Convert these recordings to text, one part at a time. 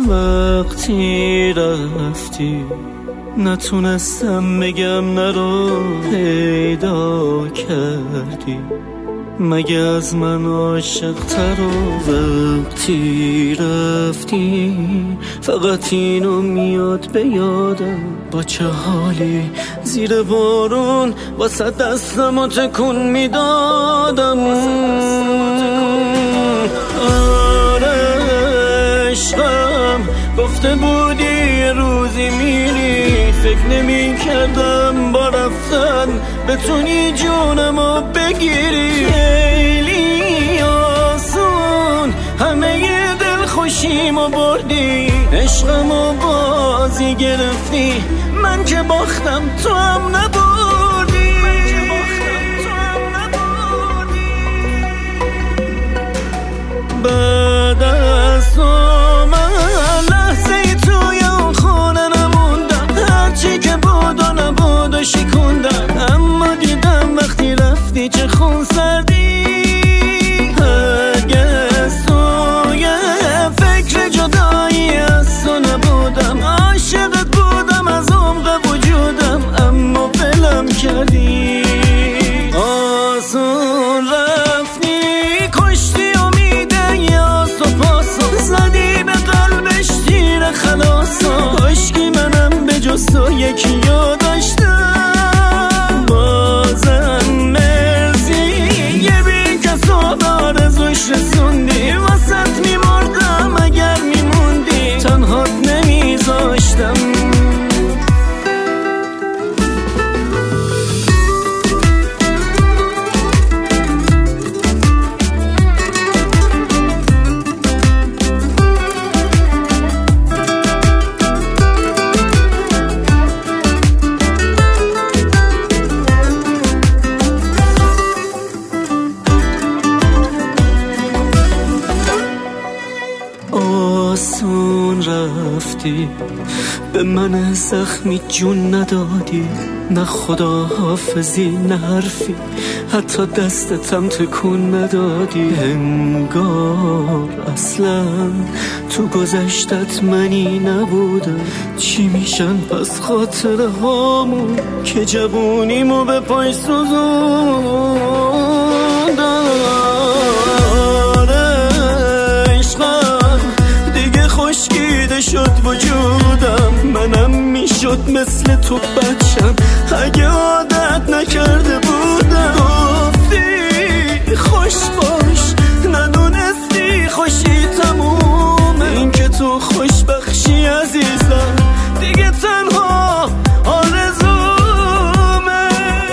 وقتی رفتی نتونستم بگم نرو پیدا کردی، مگه از من عاشق تر و وقتی رفتی فقط اینو میاد به یادم، با چه حالی زیر بارون واسه دستمو تکون میدادم. آره عشقم گفته بودی یه روزی میری، فکر نمی کردم با رفتن بتونی جونمو بگیری. خیلی آسون همه دل خوشیمو بردی، عشقمو بازی گرفتی، من که باختم تو هم نبردی. بعد از تو من لحظه توی اون خونه نموندم، هرچی که بود و نبود و شکوندم، اما دیدم وقتی رفتی چه خون سردی. هرگز توی فکر جدایی از تو نبودم، عاشقت بودم از عمق وجودم، اما ولم کردی. آسون رفتی کشتی امیده یا سپاسو، زدی به قلبش تیر خلاصو، عشقی منم به جز تو یکی یا داشتم. بازم مرسی یه بی کس و آرزوش رسوندی، واسط میمردم اگر میموندی، تنهات نمیذاشتم. آسون رفتی به من زخمی جون ندادی، نه خدا حافظی نه حرفی، حتی دستتم تکون ندادی. انگار اصلا تو گذشتت منی نبودم، چی میشن پس خاطره هامون که جوونیمو به پای سوزوندم. خشکیده شد وجودم، منم میشد مثل تو بچم اگه عادت نکرده بودم. گفتی خوش باش ندونستی خوشی تمومه، این که تو خوش بخشی عزیزم دیگه تنها آرزومه.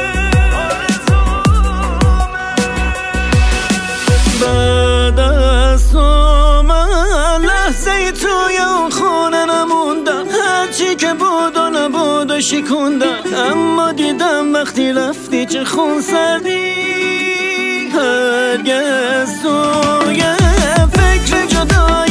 بعد از تو لحظه توی اون خونه نموندم، هرچی که بود و نبود و شکوندم، اما دیدم وقتی رفتی چه خون سردی. هرگز توی فکر جدا